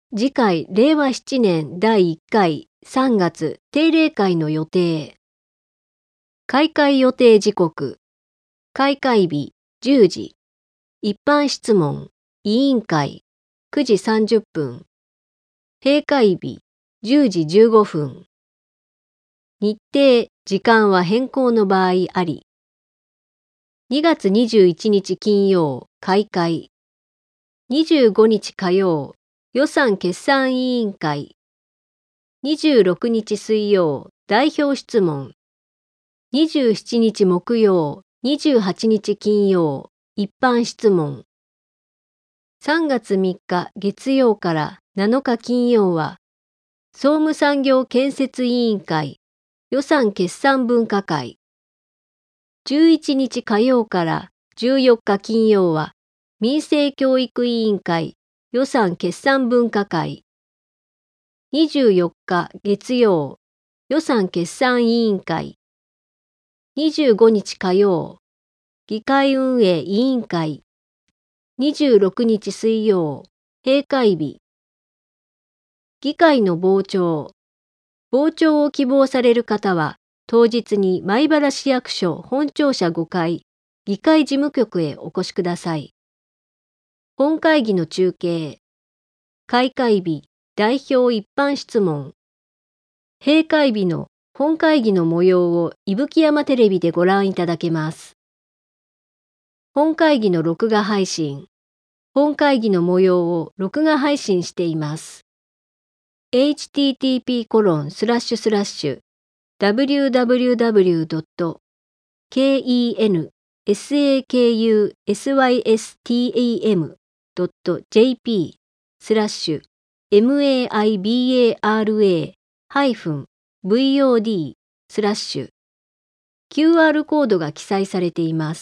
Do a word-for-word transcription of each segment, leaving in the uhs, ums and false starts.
次回、れいわしちねんだいいっかいさんがつ定例会の予定。開会予定時刻。開会日じゅうじ。一般質問、委員会くじさんじゅっぷん。閉会日じゅうじじゅうごふん。日程、時間は変更の場合あり。にがつにじゅういちにち金曜、開会。にじゅうごにち火曜、予算決算委員会。にじゅうろくにち水曜、代表質問。にじゅうしちにち木曜、にじゅうはちにち金曜、一般質問。さんがつみっか月曜からなのか金曜は、総務産業建設委員会、予算決算分科会。じゅういちにち火曜からじゅうよっか金曜は、民生教育委員会、予算決算分科会。にじゅうよっか月曜、予算決算委員会。にじゅうごにち火曜、議会運営委員会。にじゅうろくにち水曜、閉会日。議会の傍聴。傍聴を希望される方は、当日に米原市役所本庁舎ごかい、議会事務局へお越しください。本会議の中継。開会日、代表一般質問。閉会日の本会議の模様を伊吹山テレビでご覧いただけます。本会議の録画配信。本会議の模様を録画配信しています。エイチティーティーピーコロンスラッシュスラッシュダブリューダブリューダブリュードットケーイーエヌエスエーケーユーエスワイエスティーエーエムドットジェーピースラッシュエムエーアイビーエーアールエーハイフンブイオーディースラッシュ キューアール コードが記載されています。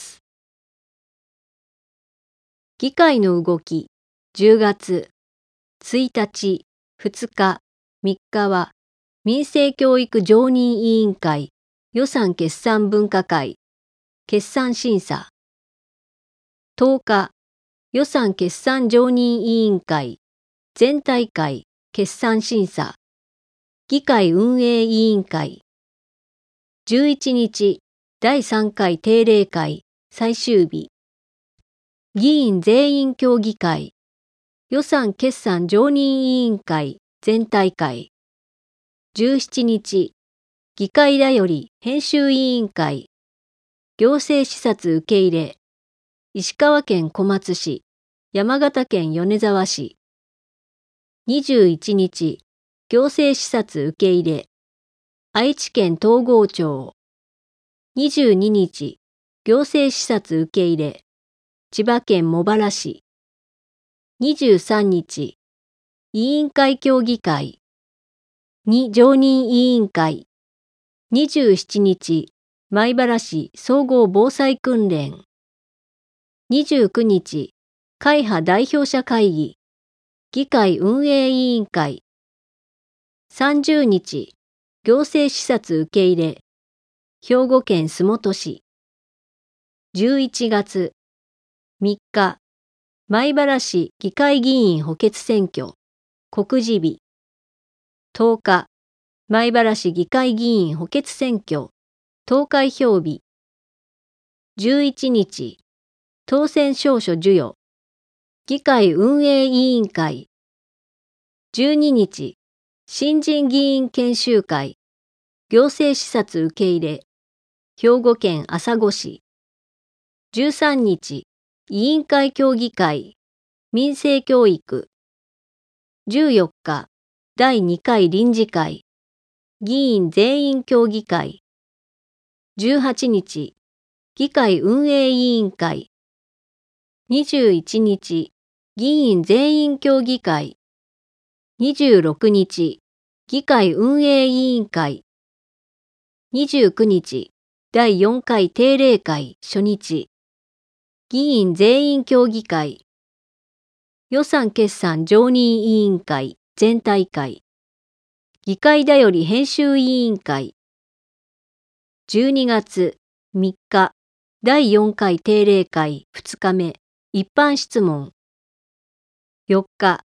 議会の動き、じゅうがつついたち、ふつか、みっかは、民生教育常任委員会予算決算分科会決算審査。とおか、予算決算常任委員会全体会決算審査。議会運営委員会。じゅういちにち、だいさんかい定例会最終日。議員全員協議会。予算決算常任委員会全体会。じゅうしちにち、議会だより編集委員会。行政視察受け入れ。石川県小松市、山形県米沢市。にじゅういちにち、行政視察受け入れ。愛知県東郷町。にじゅうににち、行政視察受け入れ。千葉県茂原市。にじゅうさんにち、委員会協議会。に常任委員会。にじゅうしちにち、米原市総合防災訓練。にじゅうくにち、会派代表者会議。議会運営委員会。さんじゅうにち、行政視察受け入れ。兵庫県洲本市。じゅういちがつみっか、米原市議会議員補欠選挙、告示日。とおか、米原市議会議員補欠選挙、投開票日。じゅういちにち、当選証書授与。議会運営委員会。じゅうににち、新人議員研修会。行政視察受け入れ。兵庫県朝来市。じゅうさんにち、委員会協議会。民生教育。じゅうよっか、だいにかい臨時会。議員全員協議会。じゅうはちにち、議会運営委員会。にじゅういちにち、議員全員協議会。にじゅうろくにち、議会運営委員会。にじゅうくにち、だいよんかい定例会初日。議員全員協議会。予算決算常任委員会全体会。議会だより編集委員会。じゅうにがつみっか、だいよんかい定例会ふつかめ、一般質問。よっか、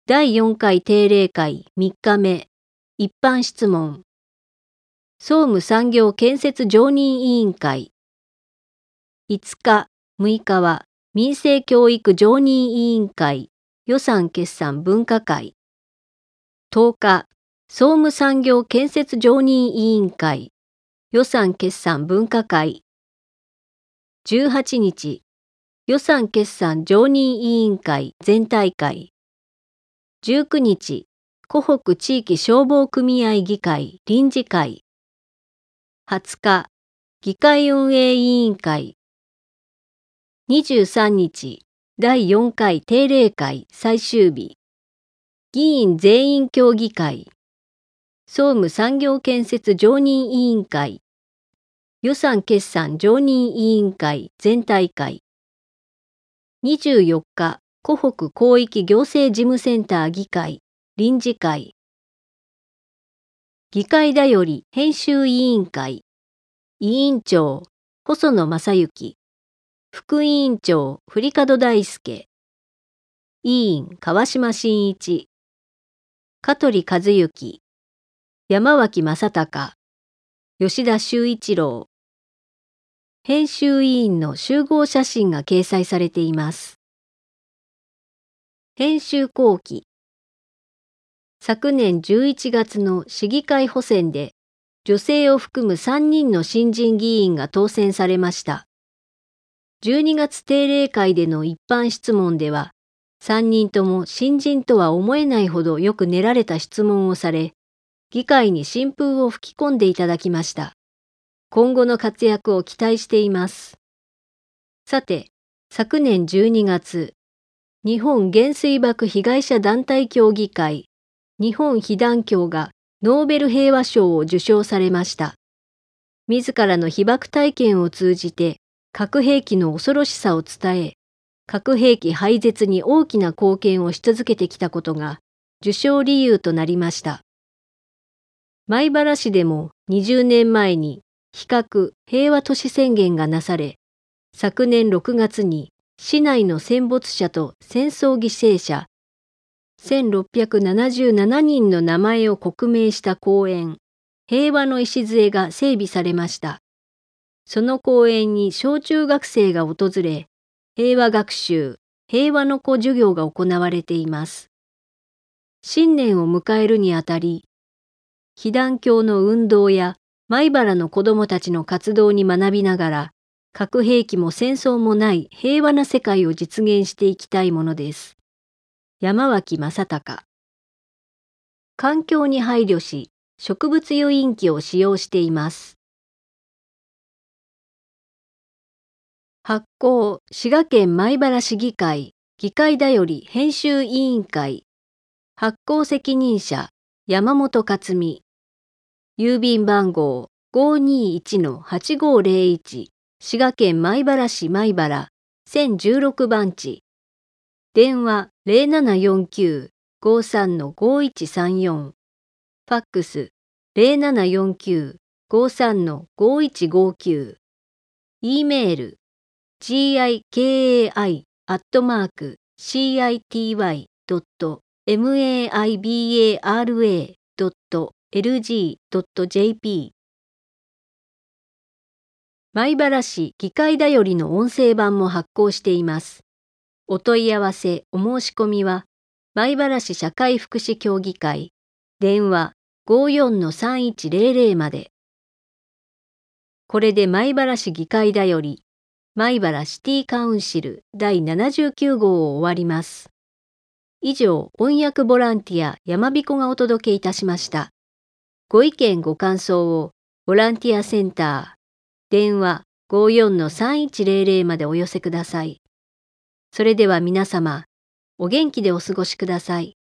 だいよんかい定例会みっかめ、一般質問。総務産業建設常任委員会。いつか、むいかは民政教育常任委員会予算決算分科会。とおか、総務産業建設常任委員会予算決算分科会。じゅうはちにち、予算決算常任委員会全体会。じゅうくにち、湖北地域消防組合議会臨時会。はつか、議会運営委員会。にじゅうさんにち、だいよんかい定例会最終日。議員全員協議会。総務産業建設常任委員会。予算決算常任委員会全体会。にじゅうよっか、湖北広域行政事務センター議会臨時会。議会だより編集委員会。委員長、細野正幸。副委員長、振門大輔。委員、川島真一。香取和幸。山脇正隆。吉田修一郎。編集委員の集合写真が掲載されています。編集後期。昨年じゅういちがつの市議会補選で、女性を含むさんにんの新人議員が当選されました。じゅうにがつ定例会での一般質問では、さんにんとも新人とは思えないほどよく練られた質問をされ、議会に新風を吹き込んでいただきました。今後の活躍を期待しています。さて、昨年じゅうにがつ、日本原水爆被害者団体協議会、日本被団協がノーベル平和賞を受賞されました。自らの被爆体験を通じて核兵器の恐ろしさを伝え、核兵器廃絶に大きな貢献をし続けてきたことが受賞理由となりました。米原市でもにじゅうねんまえに非核平和都市宣言がなされ、昨年ろくがつに市内の戦没者と戦争犠牲者せんろっぴゃくななじゅうななにんの名前を刻銘した公園、平和の礎が整備されました。その公園に小中学生が訪れ、平和学習、平和の子授業が行われています。新年を迎えるにあたり、被団協の運動や米原の子どもたちの活動に学びながら、核兵器も戦争もない平和な世界を実現していきたいものです。山脇正隆。環境に配慮し、植物油引機を使用しています。発行、滋賀県米原市議会、議会だより編集委員会。発行責任者、山本克美。郵便番号 ごーにーいちのはちごーぜろいち、滋賀県米原市米原、せんじゅうろくばんち。電話 ゼロななよんきゅう ごーさんのごーいちさんよん。ファックス ゼロななよんきゅう ごーさんのごーいちごーきゅう。E メール ギカイ アットマーク シーアイティーワイ ドット メイバラ ドット エルジー ドット ジェーピー。米原市議会だよりの音声版も発行しています。お問い合わせ、お申し込みは、米原市社会福祉協議会、電話 ごーよんのさんいちゼロゼロ まで。これで米原市議会だより、米原シティカウンシルだいななじゅうきゅうごうを終わります。以上、音訳ボランティア山彦がお届けいたしました。ご意見ご感想を、ボランティアセンター、電話 ごーよんのさんいちゼロゼロ までお寄せください。それでは皆様、お元気でお過ごしください。